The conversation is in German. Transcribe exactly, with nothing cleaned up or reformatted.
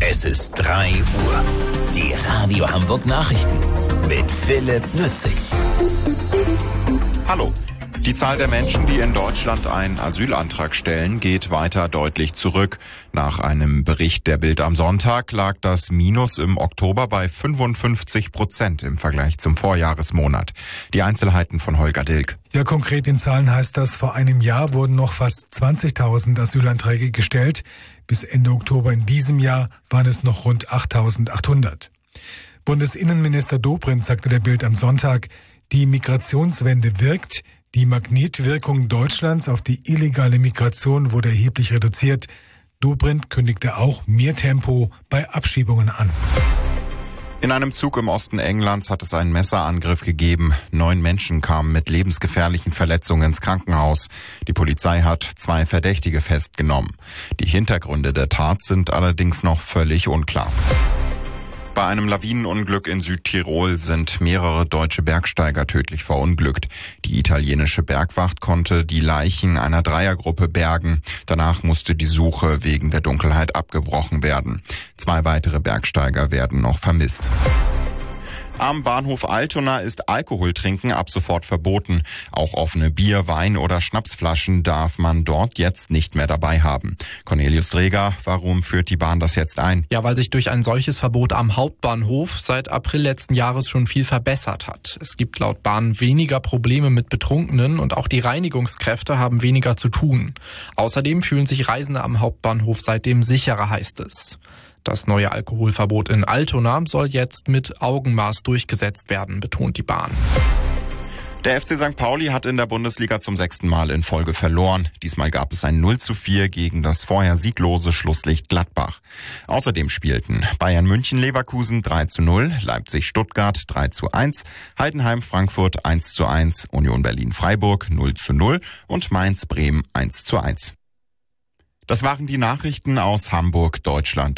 Es ist drei Uhr. Die Radio Hamburg Nachrichten mit Philipp Nützig. Hallo. Die Zahl der Menschen, die in Deutschland einen Asylantrag stellen, geht weiter deutlich zurück. Nach einem Bericht der Bild am Sonntag lag das Minus im Oktober bei fünfundfünfzig Prozent im Vergleich zum Vorjahresmonat. Die Einzelheiten von Holger Dilk. Ja, konkret in Zahlen heißt das, vor einem Jahr wurden noch fast zwanzigtausend Asylanträge gestellt. Bis Ende Oktober in diesem Jahr waren es noch rund achttausendachthundert. Bundesinnenminister Dobrindt sagte der Bild am Sonntag, die Migrationswende wirkt. Die Magnetwirkung Deutschlands auf die illegale Migration wurde erheblich reduziert. Dobrindt kündigte auch mehr Tempo bei Abschiebungen an. In einem Zug im Osten Englands hat es einen Messerangriff gegeben. Neun Menschen kamen mit lebensgefährlichen Verletzungen ins Krankenhaus. Die Polizei hat zwei Verdächtige festgenommen. Die Hintergründe der Tat sind allerdings noch völlig unklar. Bei einem Lawinenunglück in Südtirol sind mehrere deutsche Bergsteiger tödlich verunglückt. Die italienische Bergwacht konnte die Leichen einer Dreiergruppe bergen. Danach musste die Suche wegen der Dunkelheit abgebrochen werden. Zwei weitere Bergsteiger werden noch vermisst. Am Bahnhof Altona ist Alkoholtrinken ab sofort verboten. Auch offene Bier-, Wein- oder Schnapsflaschen darf man dort jetzt nicht mehr dabei haben. Cornelius Dreger, warum führt die Bahn das jetzt ein? Ja, weil sich durch ein solches Verbot am Hauptbahnhof seit April letzten Jahres schon viel verbessert hat. Es gibt laut Bahn weniger Probleme mit Betrunkenen und auch die Reinigungskräfte haben weniger zu tun. Außerdem fühlen sich Reisende am Hauptbahnhof seitdem sicherer, heißt es. Das neue Alkoholverbot in Altona soll jetzt mit Augenmaß durchgesetzt werden, betont die Bahn. Der F C Sankt Pauli hat in der Bundesliga zum sechsten Mal in Folge verloren. Diesmal gab es ein null zu vier gegen das vorher sieglose Schlusslicht Gladbach. Außerdem spielten Bayern München Leverkusen drei zu null, Leipzig Stuttgart drei zu eins, Heidenheim Frankfurt eins zu eins, Union Berlin Freiburg null zu null und Mainz Bremen eins zu eins. Das waren die Nachrichten aus Hamburg, Deutschland.